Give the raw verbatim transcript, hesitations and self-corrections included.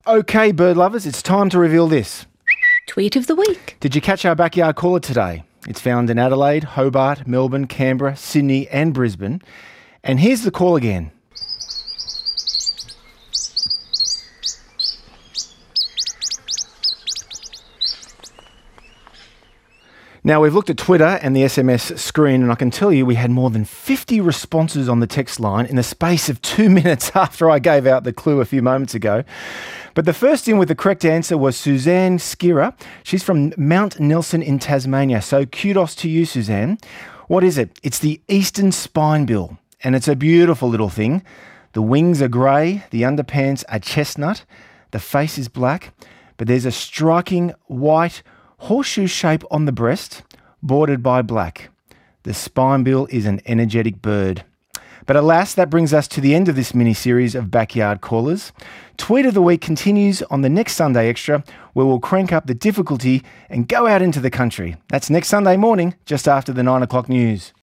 Okay, bird lovers, it's time to reveal this. Tweet of the week. Did you catch our backyard caller today? It's found in Adelaide, Hobart, Melbourne, Canberra, Sydney and Brisbane. And here's the call again. Now, we've looked at Twitter and the S M S screen, and I can tell you we had more than fifty responses on the text line in the space of two minutes after I gave out the clue a few moments ago. But the first in with the correct answer was Suzanne Skira. She's from Mount Nelson in Tasmania. So kudos to you, Suzanne. What is it? It's the eastern spinebill, and it's a beautiful little thing. The wings are grey, the underpants are chestnut, the face is black, but there's a striking white horseshoe shape on the breast, bordered by black. The spinebill is an energetic bird. But alas, that brings us to the end of this mini-series of Backyard Callers. Tweet of the Week continues on the next Sunday Extra, where we'll crank up the difficulty and go out into the country. That's next Sunday morning, just after the nine o'clock news.